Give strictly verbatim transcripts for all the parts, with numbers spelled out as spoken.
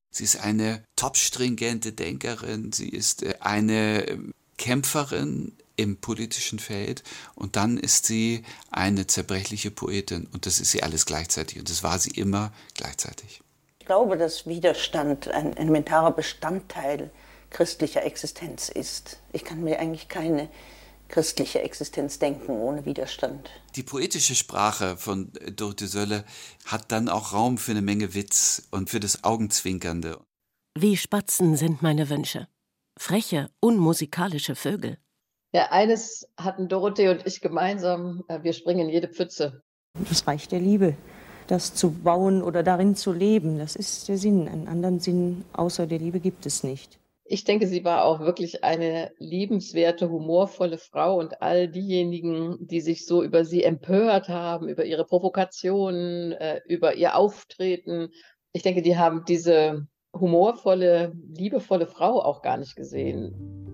Sie ist eine top-stringente Denkerin, sie ist eine Kämpferin im politischen Feld und dann ist sie eine zerbrechliche Poetin und das ist sie alles gleichzeitig und das war sie immer gleichzeitig. Ich glaube, dass Widerstand ein elementarer Bestandteil christlicher Existenz ist. Ich kann mir eigentlich keine christliche Existenz denken ohne Widerstand. Die poetische Sprache von Dorothee Sölle hat dann auch Raum für eine Menge Witz und für das Augenzwinkernde. Wie Spatzen sind meine Wünsche. Freche, unmusikalische Vögel. Ja, eines hatten Dorothee und ich gemeinsam, wir springen in jede Pfütze. Das Reich der Liebe, das zu bauen oder darin zu leben, das ist der Sinn. Einen anderen Sinn außer der Liebe gibt es nicht. Ich denke, sie war auch wirklich eine liebenswerte, humorvolle Frau und all diejenigen, die sich so über sie empört haben, über ihre Provokationen, äh, über ihr Auftreten. Ich denke, die haben diese humorvolle, liebevolle Frau auch gar nicht gesehen.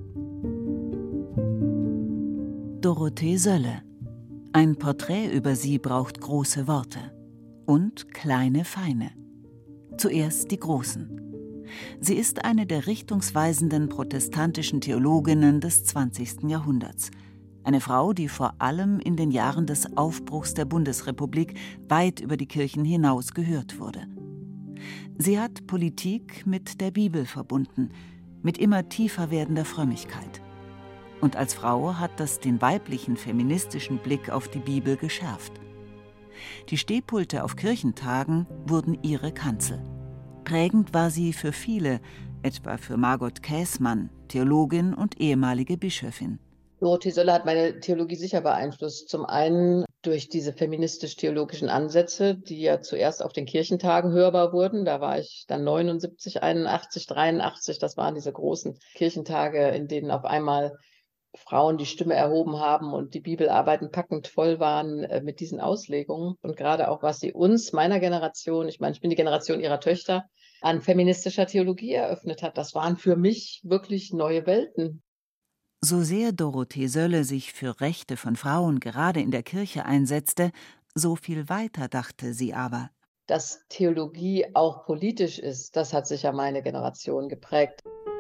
Dorothee Sölle. Ein Porträt über sie braucht große Worte und kleine Feine. Zuerst die großen. Sie ist eine der richtungsweisenden protestantischen Theologinnen des zwanzigsten Jahrhunderts. Eine Frau, die vor allem in den Jahren des Aufbruchs der Bundesrepublik weit über die Kirchen hinaus gehört wurde. Sie hat Politik mit der Bibel verbunden, mit immer tiefer werdender Frömmigkeit. Und als Frau hat das den weiblichen feministischen Blick auf die Bibel geschärft. Die Stehpulte auf Kirchentagen wurden ihre Kanzel. Prägend war sie für viele, etwa für Margot Käßmann, Theologin und ehemalige Bischöfin. Dorothee Sölle hat meine Theologie sicher beeinflusst. Zum einen durch diese feministisch-theologischen Ansätze, die ja zuerst auf den Kirchentagen hörbar wurden. Da war ich dann neunundsiebzig, einundachtzig, dreiundachtzig. Das waren diese großen Kirchentage, in denen auf einmal Frauen die Stimme erhoben haben und die Bibelarbeiten packend voll waren äh, mit diesen Auslegungen. Und gerade auch, was sie uns, meiner Generation, ich meine, ich bin die Generation ihrer Töchter, an feministischer Theologie eröffnet hat, das waren für mich wirklich neue Welten. So sehr Dorothee Sölle sich für Rechte von Frauen gerade in der Kirche einsetzte, so viel weiter dachte sie aber. Dass Theologie auch politisch ist, das hat sicher meine Generation geprägt.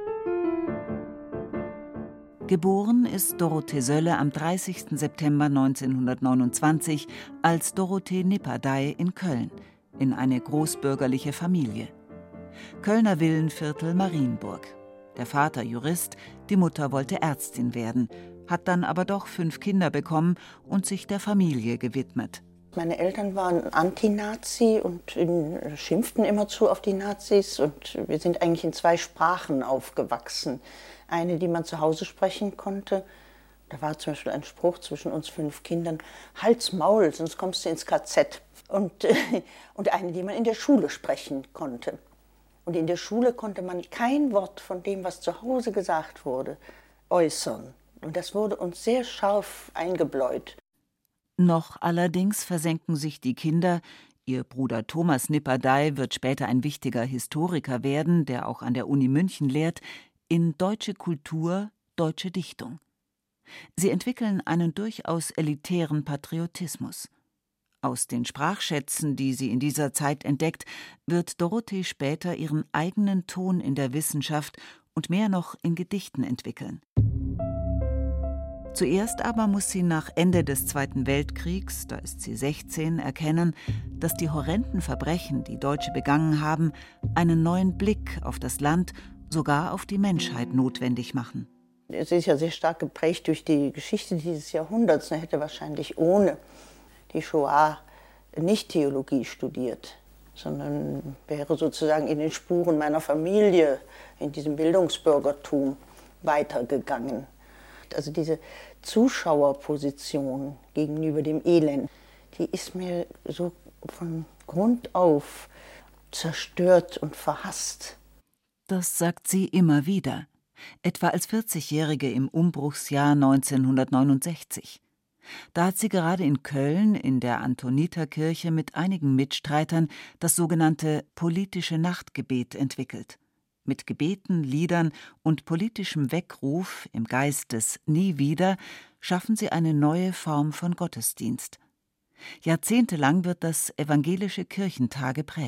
Geboren ist Dorothee Sölle am dreißigsten September neunzehnhundertneunundzwanzig als Dorothee Nipperdey in Köln, in eine großbürgerliche Familie. Kölner Villenviertel Marienburg. Der Vater Jurist, die Mutter wollte Ärztin werden, hat dann aber doch fünf Kinder bekommen und sich der Familie gewidmet. Meine Eltern waren Anti-Nazi und schimpften immerzu auf die Nazis. Und wir sind eigentlich in zwei Sprachen aufgewachsen. Eine, die man zu Hause sprechen konnte. Da war zum Beispiel ein Spruch zwischen uns fünf Kindern: Halt's Maul, sonst kommst du ins K Z. Und, und eine, die man in der Schule sprechen konnte. Und in der Schule konnte man kein Wort von dem, was zu Hause gesagt wurde, äußern. Und das wurde uns sehr scharf eingebläut. Noch allerdings versenken sich die Kinder. Ihr Bruder Thomas Nipperdey wird später ein wichtiger Historiker werden, der auch an der Uni München lehrt, in deutsche Kultur, deutsche Dichtung. Sie entwickeln einen durchaus elitären Patriotismus. Aus den Sprachschätzen, die sie in dieser Zeit entdeckt, wird Dorothee später ihren eigenen Ton in der Wissenschaft und mehr noch in Gedichten entwickeln. Zuerst aber muss sie nach Ende des Zweiten Weltkriegs, da ist sie sechzehn, erkennen, dass die horrenden Verbrechen, die Deutsche begangen haben, einen neuen Blick auf das Land, sogar auf die Menschheit notwendig machen. Es ist ja sehr stark geprägt durch die Geschichte dieses Jahrhunderts. Er hätte wahrscheinlich ohne die Shoah nicht Theologie studiert, sondern wäre sozusagen in den Spuren meiner Familie, in diesem Bildungsbürgertum weitergegangen. Also diese Zuschauerposition gegenüber dem Elend, die ist mir so von Grund auf zerstört und verhasst. Das sagt sie immer wieder, etwa als vierzigjährige im Umbruchsjahr neunzehnhundertneunundsechzig. Da hat sie gerade in Köln in der Antoniterkirche mit einigen Mitstreitern das sogenannte politische Nachtgebet entwickelt. Mit Gebeten, Liedern und politischem Weckruf im Geist des Nie wieder schaffen sie eine neue Form von Gottesdienst. Jahrzehntelang wird das evangelische Kirchentage prägen.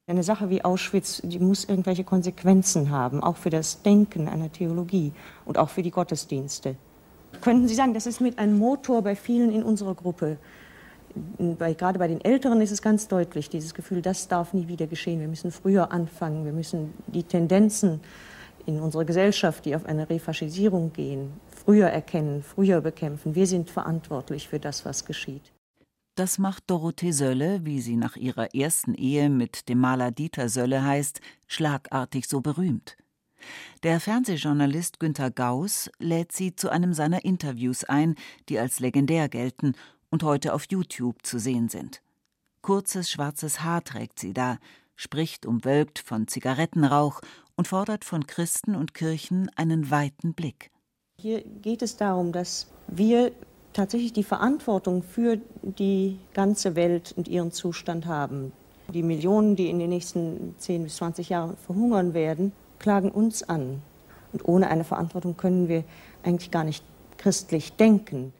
Eine Sache wie Auschwitz, die muss irgendwelche Konsequenzen haben, auch für das Denken einer Theologie und auch für die Gottesdienste. Könnten Sie sagen, das ist mit ein Motor bei vielen in unserer Gruppe. Bei, gerade bei den Älteren ist es ganz deutlich, dieses Gefühl, das darf nie wieder geschehen. Wir müssen früher anfangen, wir müssen die Tendenzen in unserer Gesellschaft, die auf eine Refaschisierung gehen, früher erkennen, früher bekämpfen. Wir sind verantwortlich für das, was geschieht. Das macht Dorothee Sölle, wie sie nach ihrer ersten Ehe mit dem Maler Dieter Sölle heißt, schlagartig so berühmt. Der Fernsehjournalist Günter Gauss lädt sie zu einem seiner Interviews ein, die als legendär gelten und heute auf YouTube zu sehen sind. Kurzes schwarzes Haar trägt sie da, spricht umwölkt von Zigarettenrauch und fordert von Christen und Kirchen einen weiten Blick. Hier geht es darum, dass wir tatsächlich die Verantwortung für die ganze Welt und ihren Zustand haben. Die Millionen, die in den nächsten zehn bis zwanzig Jahren verhungern werden, klagen uns an. Und ohne eine Verantwortung können wir eigentlich gar nicht christlich denken.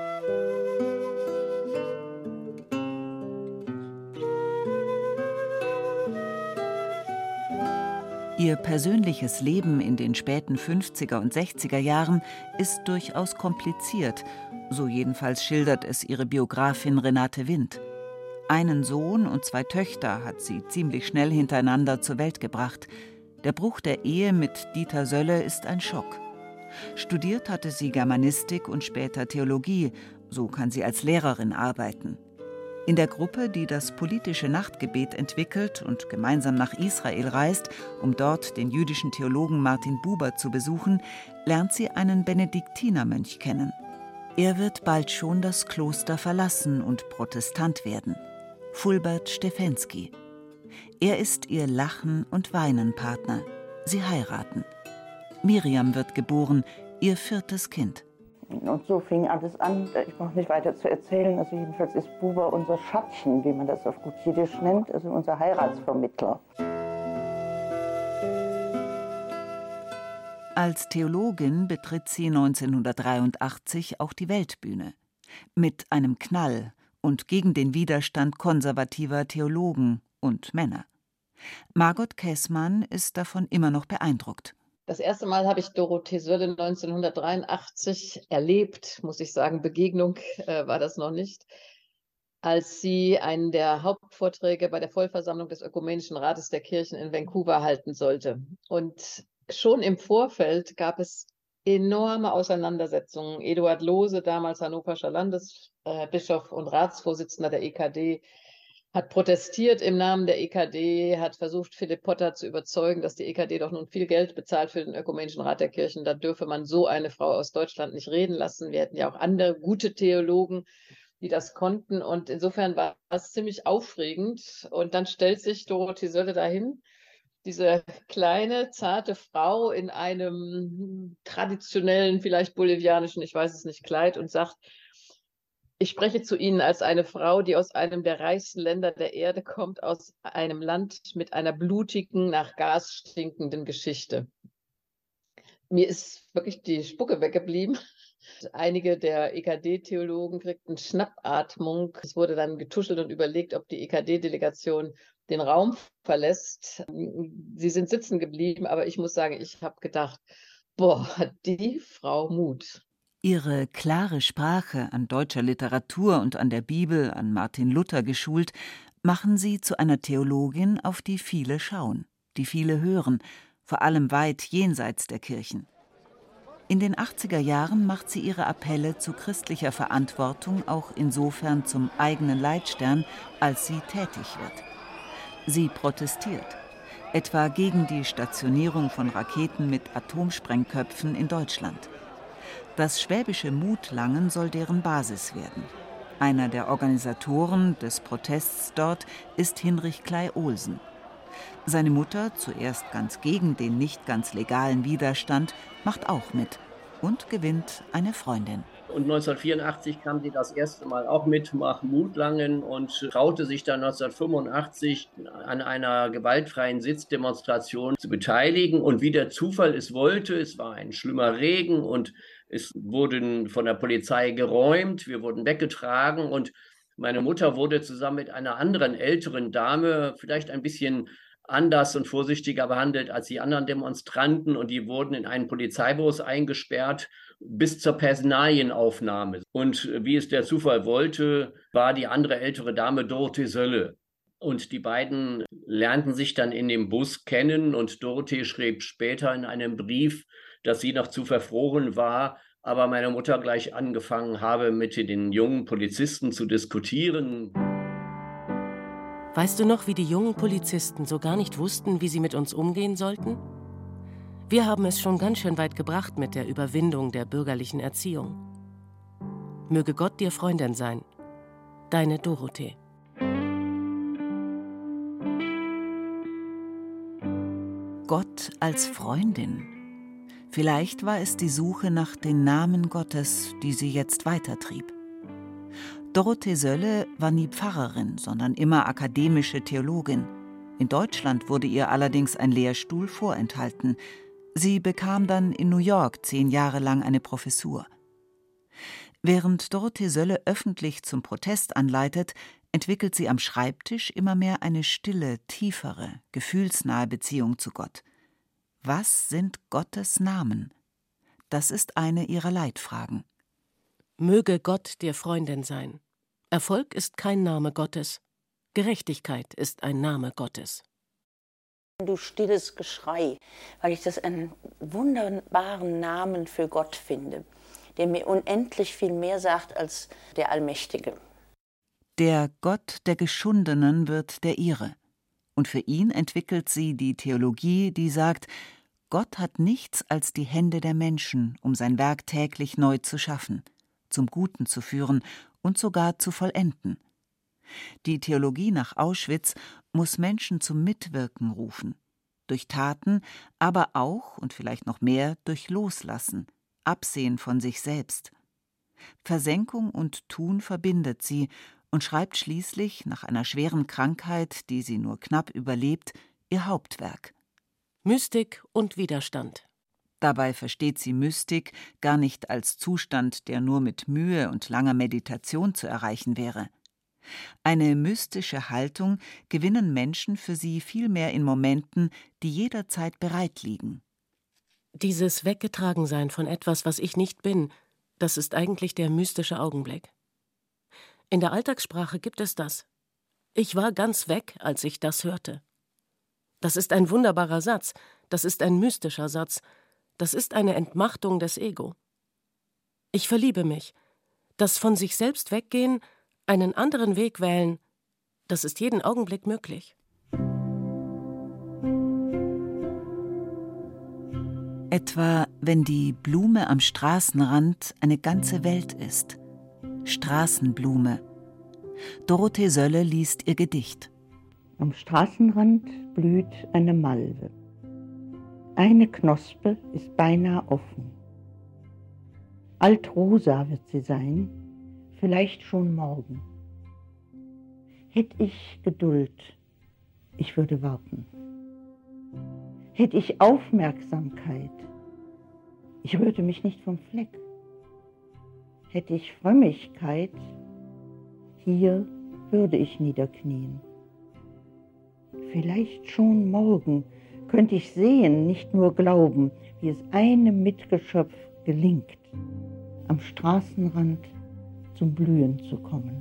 Ihr persönliches Leben in den späten fünfziger und sechziger Jahren ist durchaus kompliziert, so jedenfalls schildert es ihre Biografin Renate Wind. Einen Sohn und zwei Töchter hat sie ziemlich schnell hintereinander zur Welt gebracht. Der Bruch der Ehe mit Dieter Sölle ist ein Schock. Studiert hatte sie Germanistik und später Theologie, so kann sie als Lehrerin arbeiten. In der Gruppe, die das politische Nachtgebet entwickelt und gemeinsam nach Israel reist, um dort den jüdischen Theologen Martin Buber zu besuchen, lernt sie einen Benediktinermönch kennen. Er wird bald schon das Kloster verlassen und Protestant werden. Fulbert Stefensky. Er ist ihr Lachen- und Weinenpartner. Sie heiraten. Miriam wird geboren, ihr viertes Kind. Und so fing alles an. Ich brauche nicht weiter zu erzählen. Also jedenfalls ist Buber unser Schatzchen, wie man das auf gut Jiddisch nennt, also unser Heiratsvermittler. Als Theologin betritt sie neunzehnhundertdreiundachtzig auch die Weltbühne. Mit einem Knall und gegen den Widerstand konservativer Theologen und Männer. Margot Käßmann ist davon immer noch beeindruckt. Das erste Mal habe ich Dorothee Sölle neunzehnhundertdreiundachtzig erlebt, muss ich sagen. Begegnung äh, war das noch nicht, als sie einen der Hauptvorträge bei der Vollversammlung des Ökumenischen Rates der Kirchen in Vancouver halten sollte. Und schon im Vorfeld gab es enorme Auseinandersetzungen. Eduard Lohse, damals hannoverscher Landesbischof und Ratsvorsitzender der E K D, hat protestiert im Namen der E K D, hat versucht, Philipp Potter zu überzeugen, dass die E K D doch nun viel Geld bezahlt für den Ökumenischen Rat der Kirchen. Da dürfe man so eine Frau aus Deutschland nicht reden lassen. Wir hätten ja auch andere gute Theologen, die das konnten. Und insofern war es ziemlich aufregend. Und dann stellt sich Dorothee Sölle dahin, diese kleine, zarte Frau in einem traditionellen, vielleicht bolivianischen, ich weiß es nicht, Kleid und sagt: Ich spreche zu Ihnen als eine Frau, die aus einem der reichsten Länder der Erde kommt, aus einem Land mit einer blutigen, nach Gas stinkenden Geschichte. Mir ist wirklich die Spucke weggeblieben. Einige der E K D-Theologen kriegten Schnappatmung. Es wurde dann getuschelt und überlegt, ob die E K D-Delegation den Raum verlässt. Sie sind sitzen geblieben, aber ich muss sagen, ich habe gedacht, boah, hat die Frau Mut. Ihre klare Sprache, an deutscher Literatur und an der Bibel, an Martin Luther geschult, machen sie zu einer Theologin, auf die viele schauen, die viele hören, vor allem weit jenseits der Kirchen. In den achtziger Jahren macht sie ihre Appelle zu christlicher Verantwortung auch insofern zum eigenen Leitstern, als sie tätig wird. Sie protestiert, etwa gegen die Stationierung von Raketen mit Atomsprengköpfen in Deutschland. Das schwäbische Mutlangen soll deren Basis werden. Einer der Organisatoren des Protests dort ist Hinrich Clay-Olsen. Seine Mutter, zuerst ganz gegen den nicht ganz legalen Widerstand, macht auch mit und gewinnt eine Freundin. Und neunzehnhundertvierundachtzig kam sie das erste Mal auch mit nach Mutlangen und traute sich dann neunzehnhundertfünfundachtzig an einer gewaltfreien Sitzdemonstration zu beteiligen. Und wie der Zufall es wollte, es war ein schlimmer Regen und es wurden von der Polizei geräumt, wir wurden weggetragen und Meine Mutter wurde zusammen mit einer anderen älteren Dame vielleicht ein bisschen anders und vorsichtiger behandelt als die anderen Demonstranten und die wurden in einen Polizeibus eingesperrt bis zur Personalienaufnahme. Und wie es der Zufall wollte, war die andere ältere Dame Dorothee Sölle. Und die beiden lernten sich dann in dem Bus kennen und Dorothee schrieb später in einem Brief, dass sie noch zu verfroren war, aber meine Mutter gleich angefangen habe, mit den jungen Polizisten zu diskutieren. Weißt du noch, wie die jungen Polizisten so gar nicht wussten, wie sie mit uns umgehen sollten? Wir haben es schon ganz schön weit gebracht mit der Überwindung der bürgerlichen Erziehung. Möge Gott dir Freundin sein. Deine Dorothee. Gott als Freundin. Vielleicht war es die Suche nach den Namen Gottes, die sie jetzt weitertrieb. Dorothee Sölle war nie Pfarrerin, sondern immer akademische Theologin. In Deutschland wurde ihr allerdings ein Lehrstuhl vorenthalten. Sie bekam dann in New York zehn Jahre lang eine Professur. Während Dorothee Sölle öffentlich zum Protest anleitet, entwickelt sie am Schreibtisch immer mehr eine stille, tiefere, gefühlsnahe Beziehung zu Gott. Was sind Gottes Namen? Das ist eine ihrer Leitfragen. Möge Gott dir Freundin sein. Erfolg ist kein Name Gottes. Gerechtigkeit ist ein Name Gottes. Du stilles Geschrei, weil ich das einen wunderbaren Namen für Gott finde, der mir unendlich viel mehr sagt als der Allmächtige. Der Gott der Geschundenen wird der ihre. Und für ihn entwickelt sie die Theologie, die sagt, Gott hat nichts als die Hände der Menschen, um sein Werk täglich neu zu schaffen, zum Guten zu führen und sogar zu vollenden. Die Theologie nach Auschwitz muss Menschen zum Mitwirken rufen, durch Taten, aber auch und vielleicht noch mehr durch Loslassen, Absehen von sich selbst. Versenkung und Tun verbindet sie und schreibt schließlich nach einer schweren Krankheit, die sie nur knapp überlebt, ihr Hauptwerk. Mystik und Widerstand. Dabei versteht sie Mystik gar nicht als Zustand, der nur mit Mühe und langer Meditation zu erreichen wäre. Eine mystische Haltung gewinnen Menschen für sie vielmehr in Momenten, die jederzeit bereit liegen. Dieses Weggetragensein von etwas, was ich nicht bin, das ist eigentlich der mystische Augenblick. In der Alltagssprache gibt es das. Ich war ganz weg, als ich das hörte. Das ist ein wunderbarer Satz, das ist ein mystischer Satz, das ist eine Entmachtung des Ego. Ich verliebe mich. Das von sich selbst weggehen, einen anderen Weg wählen, das ist jeden Augenblick möglich. Etwa, wenn die Blume am Straßenrand eine ganze Welt ist. Straßenblume. Dorothee Sölle liest ihr Gedicht. Am Straßenrand blüht eine Malve. Eine Knospe ist beinahe offen. Altrosa wird sie sein, vielleicht schon morgen. Hätt ich Geduld, ich würde warten. Hätt ich Aufmerksamkeit, ich rührte mich nicht vom Fleck. Hätt ich Frömmigkeit, hier würde ich niederknien. Vielleicht schon morgen könnte ich sehen, nicht nur glauben, wie es einem Mitgeschöpf gelingt, am Straßenrand zum Blühen zu kommen.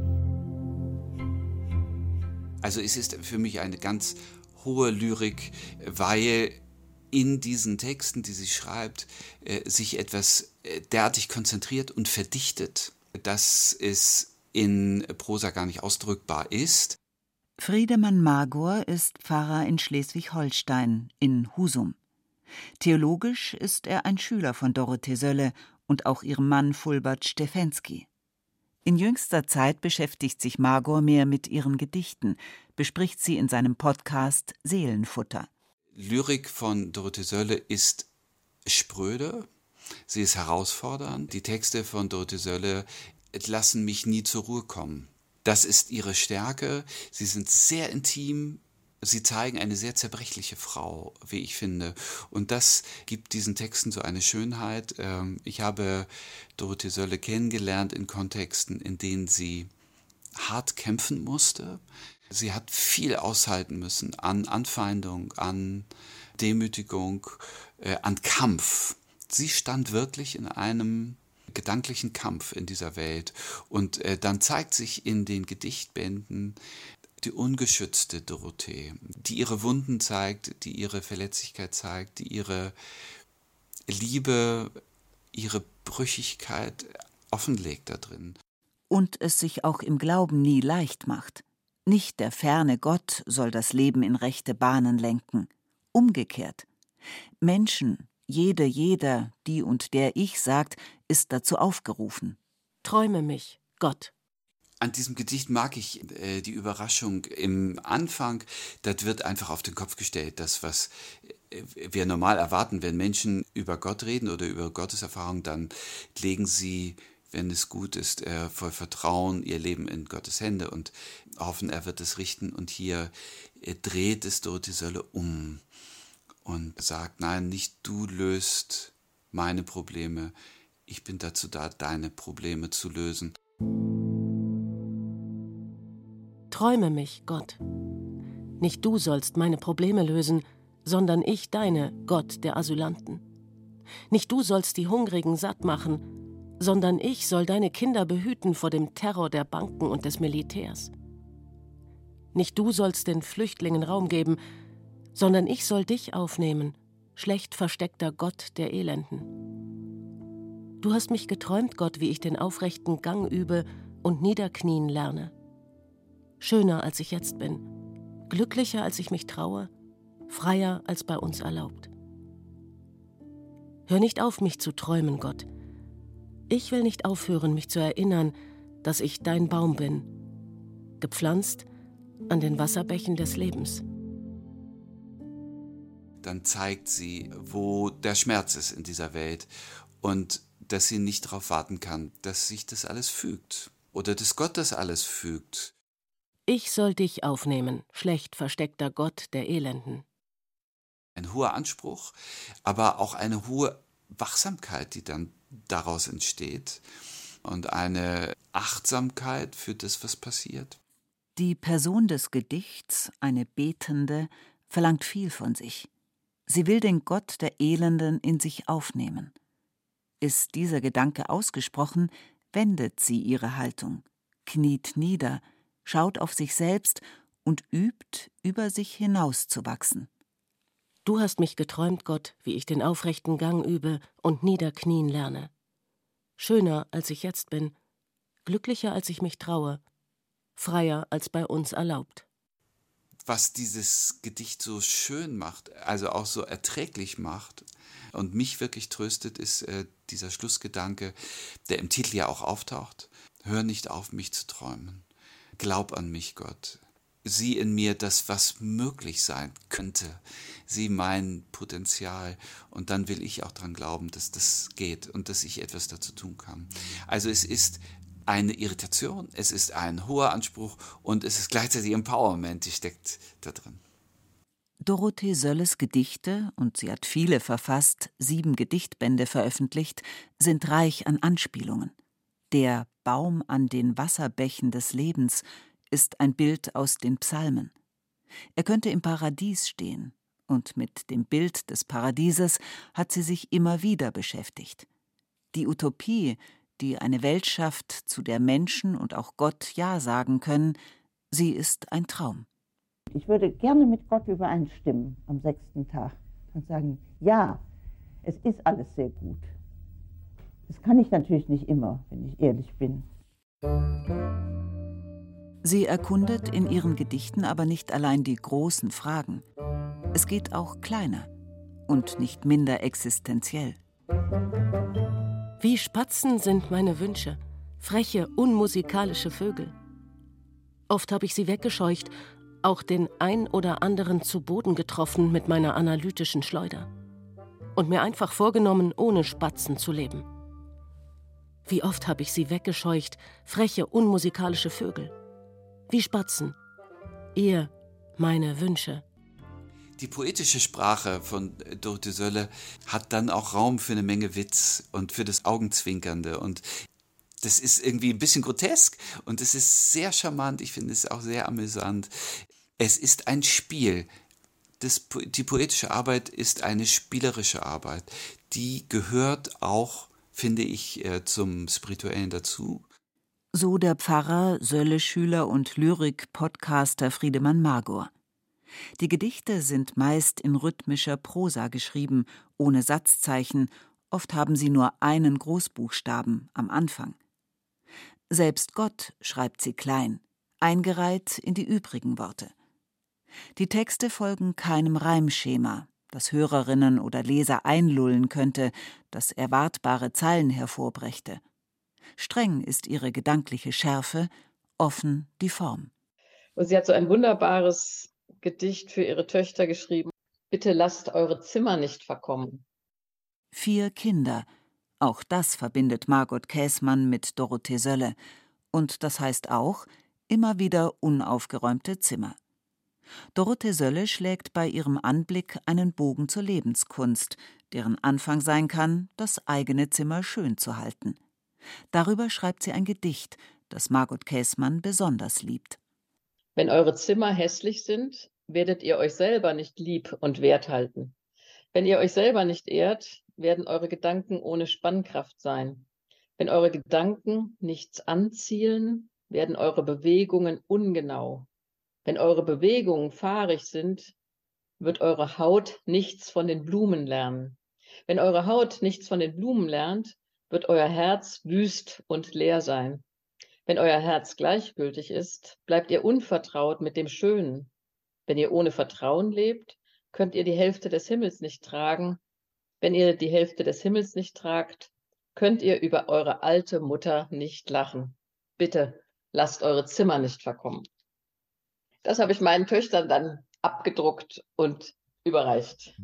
Also es ist für mich eine ganz hohe Lyrik, weil in diesen Texten, die sie schreibt, sich etwas derartig konzentriert und verdichtet, dass es in Prosa gar nicht ausdrückbar ist. Friedemann Magor ist Pfarrer in Schleswig-Holstein, in Husum. Theologisch ist er ein Schüler von Dorothee Sölle und auch ihrem Mann Fulbert Stefensky. In jüngster Zeit beschäftigt sich Magor mehr mit ihren Gedichten, bespricht sie in seinem Podcast Seelenfutter. Lyrik von Dorothee Sölle ist spröde, sie ist herausfordernd. Die Texte von Dorothee Sölle lassen mich nie zur Ruhe kommen. Das ist ihre Stärke. Sie sind sehr intim. Sie zeigen eine sehr zerbrechliche Frau, wie ich finde. Und das gibt diesen Texten so eine Schönheit. Ich habe Dorothee Sölle kennengelernt in Kontexten, in denen sie hart kämpfen musste. Sie hat viel aushalten müssen an Anfeindung, an Demütigung, äh, an Kampf. Sie stand wirklich in einem gedanklichen Kampf in dieser Welt. Und äh, dann zeigt sich in den Gedichtbänden die ungeschützte Dorothee, die ihre Wunden zeigt, die ihre Verletzlichkeit zeigt, die ihre Liebe, ihre Brüchigkeit offenlegt da drin. Und es sich auch im Glauben nie leicht macht. Nicht der ferne Gott soll das Leben in rechte Bahnen lenken. Umgekehrt. Menschen, jede, jeder, die und der ich sagt, ist dazu aufgerufen. Träume mich, Gott. An diesem Gedicht mag ich äh, die Überraschung im Anfang. Das wird einfach auf den Kopf gestellt, das, was äh, wir normal erwarten, wenn Menschen über Gott reden oder über Gotteserfahrung, dann legen sie, wenn es gut ist, äh, voll Vertrauen ihr Leben in Gottes Hände und hoffen, er wird es richten. Und hier äh, dreht es Dorothee Sölle um und sagt, nein, nicht du löst meine Probleme, ich bin dazu da, deine Probleme zu lösen. Träume mich, Gott. Nicht du sollst meine Probleme lösen, sondern ich deine, Gott der Asylanten. Nicht du sollst die Hungrigen satt machen, sondern ich soll deine Kinder behüten vor dem Terror der Banken und des Militärs. Nicht du sollst den Flüchtlingen Raum geben, sondern ich soll dich aufnehmen, schlecht versteckter Gott der Elenden. Du hast mich geträumt, Gott, wie ich den aufrechten Gang übe und niederknien lerne. Schöner, als ich jetzt bin, glücklicher, als ich mich traue, freier, als bei uns erlaubt. Hör nicht auf, mich zu träumen, Gott. Ich will nicht aufhören, mich zu erinnern, dass ich dein Baum bin, gepflanzt an den Wasserbächen des Lebens. Dann zeigt sie, wo der Schmerz ist in dieser Welt und dass sie nicht darauf warten kann, dass sich das alles fügt oder dass Gott das alles fügt. Ich soll dich aufnehmen, schlecht versteckter Gott der Elenden. Ein hoher Anspruch, aber auch eine hohe Wachsamkeit, die dann daraus entsteht und eine Achtsamkeit für das, was passiert. Die Person des Gedichts, eine Betende, verlangt viel von sich. Sie will den Gott der Elenden in sich aufnehmen. Ist dieser Gedanke ausgesprochen, wendet sie ihre Haltung, kniet nieder, schaut auf sich selbst und übt, über sich hinauszuwachsen. Du hast mich geträumt, Gott, wie ich den aufrechten Gang übe und niederknien lerne. Schöner, als ich jetzt bin, glücklicher, als ich mich traue, freier, als bei uns erlaubt. Was dieses Gedicht so schön macht, also auch so erträglich macht und mich wirklich tröstet, ist äh, dieser Schlussgedanke, der im Titel ja auch auftaucht. Hör nicht auf, mich zu träumen. Glaub an mich, Gott. Sieh in mir das, was möglich sein könnte. Sieh mein Potenzial. Und dann will ich auch daran glauben, dass das geht und dass ich etwas dazu tun kann. Also es ist eine Irritation, es ist ein hoher Anspruch und es ist gleichzeitig Empowerment, die steckt da drin. Dorothee Sölles Gedichte, und sie hat viele verfasst, sieben Gedichtbände veröffentlicht, sind reich an Anspielungen. Der Baum an den Wasserbächen des Lebens ist ein Bild aus den Psalmen. Er könnte im Paradies stehen, und mit dem Bild des Paradieses hat sie sich immer wieder beschäftigt. Die Utopie, die eine Welt schafft, zu der Menschen und auch Gott Ja sagen können, sie ist ein Traum. Ich würde gerne mit Gott übereinstimmen am sechsten Tag und sagen, ja, es ist alles sehr gut. Das kann ich natürlich nicht immer, wenn ich ehrlich bin. Sie erkundet in ihren Gedichten aber nicht allein die großen Fragen. Es geht auch kleiner und nicht minder existenziell. Wie Spatzen sind meine Wünsche, freche, unmusikalische Vögel. Oft habe ich sie weggescheucht, auch den ein oder anderen zu Boden getroffen mit meiner analytischen Schleuder und mir einfach vorgenommen, ohne Spatzen zu leben. Wie oft habe ich sie weggescheucht, freche, unmusikalische Vögel. Wie Spatzen, ihr, meine Wünsche. Die poetische Sprache von Dorothee Sölle hat dann auch Raum für eine Menge Witz und für das Augenzwinkernde. Und das ist irgendwie ein bisschen grotesk und es ist sehr charmant. Ich finde es auch sehr amüsant. Es ist ein Spiel. Das, die poetische Arbeit ist eine spielerische Arbeit. Die gehört auch, finde ich, zum Spirituellen dazu. So der Pfarrer, Sölle-Schüler und Lyrik-Podcaster Friedemann Magor. Die Gedichte sind meist in rhythmischer Prosa geschrieben, ohne Satzzeichen. Oft haben sie nur einen Großbuchstaben am Anfang. Selbst Gott schreibt sie klein, eingereiht in die übrigen Worte. Die Texte folgen keinem Reimschema, das Hörerinnen oder Leser einlullen könnte, das erwartbare Zeilen hervorbrächte. Streng ist ihre gedankliche Schärfe, offen die Form. Und sie hat so ein wunderbares Gedicht für ihre Töchter geschrieben. Bitte lasst eure Zimmer nicht verkommen. Vier Kinder, auch das verbindet Margot Käßmann mit Dorothee Sölle. Und das heißt auch, immer wieder unaufgeräumte Zimmer. Dorothee Sölle schlägt bei ihrem Anblick einen Bogen zur Lebenskunst, deren Anfang sein kann, das eigene Zimmer schön zu halten. Darüber schreibt sie ein Gedicht, das Margot Käßmann besonders liebt. Wenn eure Zimmer hässlich sind, werdet ihr euch selber nicht lieb und wert halten. Wenn ihr euch selber nicht ehrt, werden eure Gedanken ohne Spannkraft sein. Wenn eure Gedanken nichts anzielen, werden eure Bewegungen ungenau. Wenn eure Bewegungen fahrig sind, wird eure Haut nichts von den Blumen lernen. Wenn eure Haut nichts von den Blumen lernt, wird euer Herz wüst und leer sein. Wenn euer Herz gleichgültig ist, bleibt ihr unvertraut mit dem Schönen. Wenn ihr ohne Vertrauen lebt, könnt ihr die Hälfte des Himmels nicht tragen. Wenn ihr die Hälfte des Himmels nicht tragt, könnt ihr über eure alte Mutter nicht lachen. Bitte lasst eure Zimmer nicht verkommen. Das habe ich meinen Töchtern dann abgedruckt und überreicht.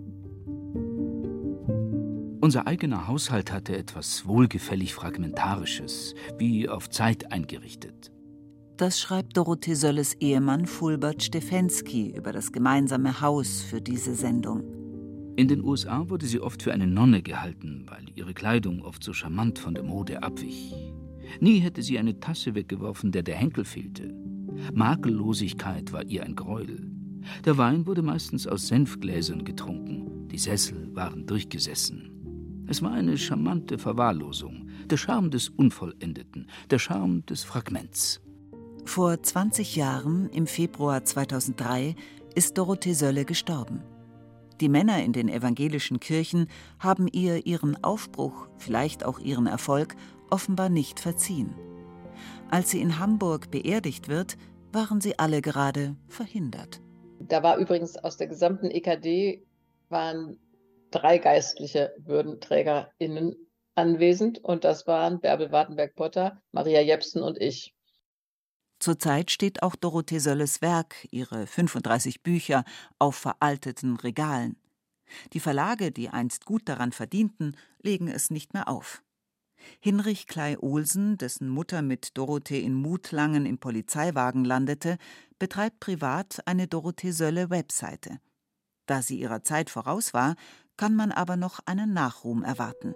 Unser eigener Haushalt hatte etwas wohlgefällig Fragmentarisches, wie auf Zeit eingerichtet. Das schreibt Dorothee Sölles Ehemann Fulbert Stefensky über das gemeinsame Haus für diese Sendung. In den U S A wurde sie oft für eine Nonne gehalten, weil ihre Kleidung oft so charmant von der Mode abwich. Nie hätte sie eine Tasse weggeworfen, der der Henkel fehlte. Makellosigkeit war ihr ein Gräuel. Der Wein wurde meistens aus Senfgläsern getrunken, die Sessel waren durchgesessen. Es war eine charmante Verwahrlosung, der Charme des Unvollendeten, der Charme des Fragments. Vor zwanzig Jahren, im Februar zweitausenddrei, ist Dorothee Sölle gestorben. Die Männer in den evangelischen Kirchen haben ihr ihren Aufbruch, vielleicht auch ihren Erfolg, offenbar nicht verziehen. Als sie in Hamburg beerdigt wird, waren sie alle gerade verhindert. Da war übrigens aus der gesamten E K D waren drei geistliche WürdenträgerInnen anwesend und das waren Bärbel Wartenberg-Potter, Maria Jepsen und ich. Zurzeit steht auch Dorothee Sölles Werk, ihre fünfunddreißig Bücher, auf veralteten Regalen. Die Verlage, die einst gut daran verdienten, legen es nicht mehr auf. Hinrich Kley-Olsen, dessen Mutter mit Dorothee in Mutlangen im Polizeiwagen landete, betreibt privat eine Dorothee Sölle-Webseite. Da sie ihrer Zeit voraus war, kann man aber noch einen Nachruhm erwarten.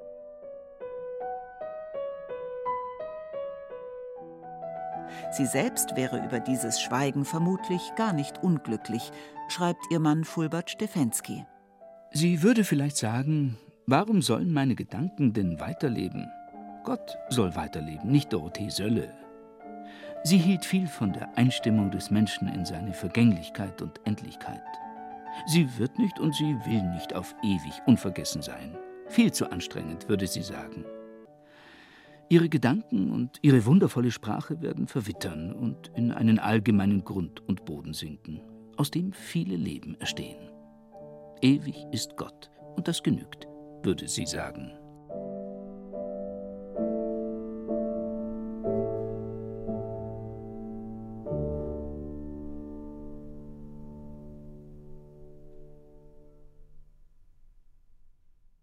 Sie selbst wäre über dieses Schweigen vermutlich gar nicht unglücklich, schreibt ihr Mann Fulbert Stefensky. Sie würde vielleicht sagen, warum sollen meine Gedanken denn weiterleben? Gott soll weiterleben, nicht Dorothee Sölle. Sie hielt viel von der Einstimmung des Menschen in seine Vergänglichkeit und Endlichkeit. Sie wird nicht und sie will nicht auf ewig unvergessen sein. Viel zu anstrengend, würde sie sagen. Ihre Gedanken und ihre wundervolle Sprache werden verwittern und in einen allgemeinen Grund und Boden sinken, aus dem viele Leben erstehen. Ewig ist Gott, und das genügt, würde sie sagen.